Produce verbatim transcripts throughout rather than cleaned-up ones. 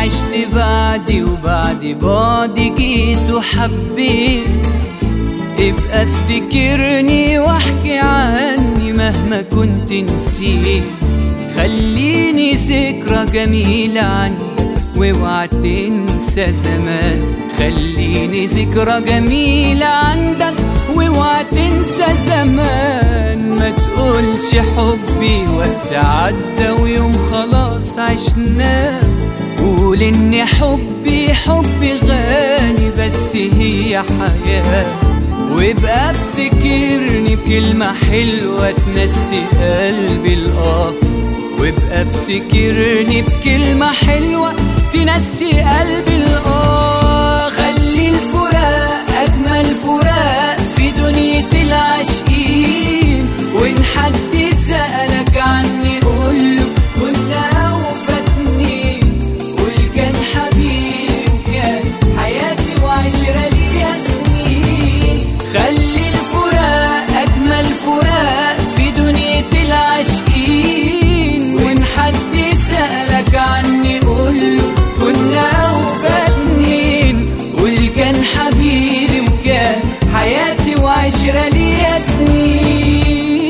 عشت بعدي وبعد بعدي جيت وحبيت. ابقى افتكرني واحكي عني مهما كنت نسيت. خليني ذكرى جميلة عنك واوعى تنسى زمان. خليني ذكرى جميلة عندك واوعى تنسى زمان. ما تقولش حبي وقت عدى ويوم خلاص عشناه. قول ان حبي حبي غالي بس هي حياة. وابقى افتكرني بكلمة حلوة تنسي قلبي الآه. وابقى افتكرني بكلمة حلوة تنسي قلبي الآه. خلي الفراق أجمل فراق في دنيا العاشقين. وإن حد سألك عني قوله كنا وفاتنين. قول كان حبيبي وكان حياتي وعشرة ليها سنين. خلي الفراق أجمل فراق في دنيا العاشقين. وإن حد سألك عني قوله كنا وفاتنين. قول كان حبيبي وكان حياتي وعشرة ليها سنين.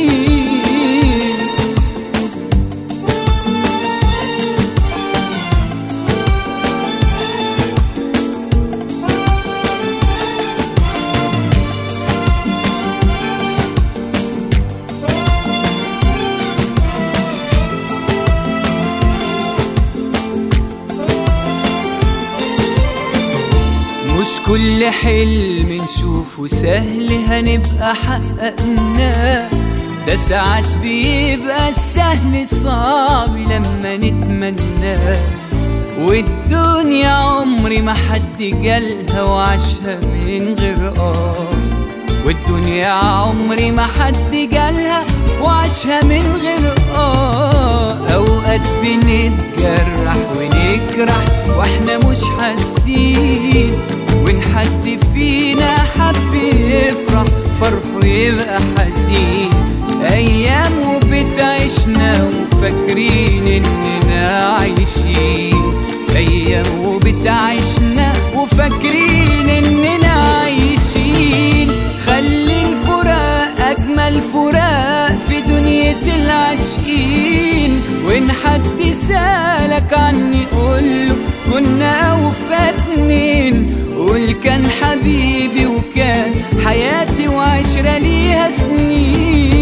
مش كل حلم نشوفه سهل هنبقى حققناه. ده ساعات بيبقى السهل صعب لما نتمناه. والدنيا عمري ما حد جالها وعاشها من غير آه. والدنيا عمري ما حد جالها وعاشها من غير آه. أوقات بنتجرح ونجرح واحنا مش حاسين. وإن حد فينا حب يفرح فرحه يبقى حزين. أيام وبتعيشنا وفاكرين إننا عايشين. أيام وبتعيشنا وفاكرين إننا عايشين. خلي الفراق أجمل فراق في دنيا العاشقين. وإن حد سألك عني قوله كنا وفاتنين. قول كان حبيبي وكان حياتي وعشرة ليها سنين.